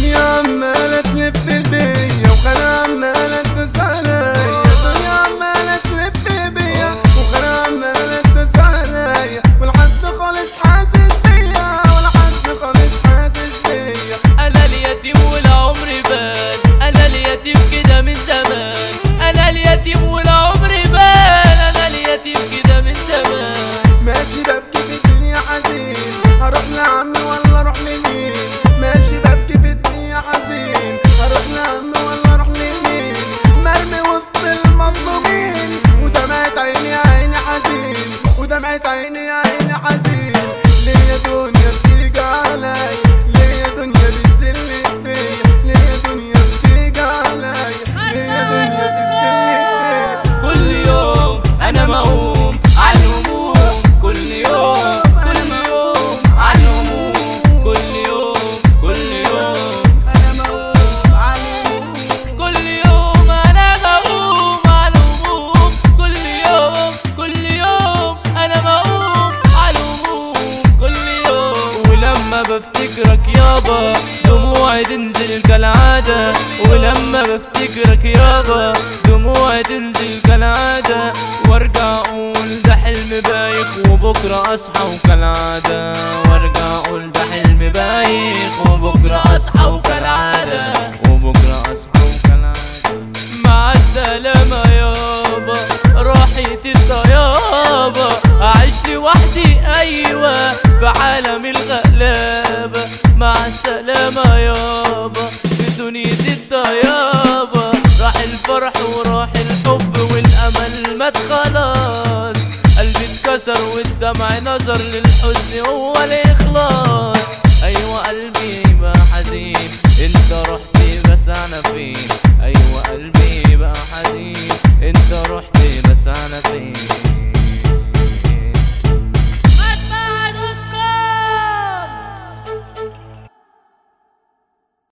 الدنيا عمالة تلف بيا وخنا عمالة تدوس عليا، الدنيا عمالة تلف بيا وخنا عمالة تدوس عليا، والحد خالص حاسس بيا والحد خالص حاسس بيا. انا اليتيم والعمر بان، انا اليتيم كده من زمان، انا اليتيم والعمر بان، انا اليتيم كده من زمان. ماشي ببكي في الدنيا حزين، هروح لعمي ولا اروح لمين؟ ماشي ببكي في الدنيا حزين، هروح لعمي ولا اروح لمين؟ مرمي وسط المظلومين ودمعت عيني يا عيني حزين، ودمعت عيني يا عيني حزين. ليه يا دنيا بتيجي عليا؟ ليه يا دنيا بتذلي فيا؟ ليه يا دنيا بتيجي عليا؟ ليه يا دنيا بتذلي فيا؟ كل يوم انا مهووم على الهموم، كل يوم كل يوم على الهموم، كل يوم كل يوم انا مهووم على الهموم، كل يوم انا مهووم على الهموم، كل يوم كل يوم انا مهووم على الهموم، كل يوم. ولما بفتكرك يابا دموعي تنزل كالعادة، ولما بفتكرك يابا دموعي تنزل كالعادة، وارجع اقول ده حلم بايخ وبكرة اصحى وكالعادة، وارجع اقول ده حلم بايخ وبكرة اصحى وكالعادة، وبكرة اصحى وكالعادة. مع السلامة يابا راحت الطيابة، اعيش لوحدي ايوه في عالم الغلابة. مع السلامة يابا في دنيا الطيابة، راح الفرح وراح الحب والامل مات خلاص، قلبي اتكسر والدمع نظر للحزن هو اللي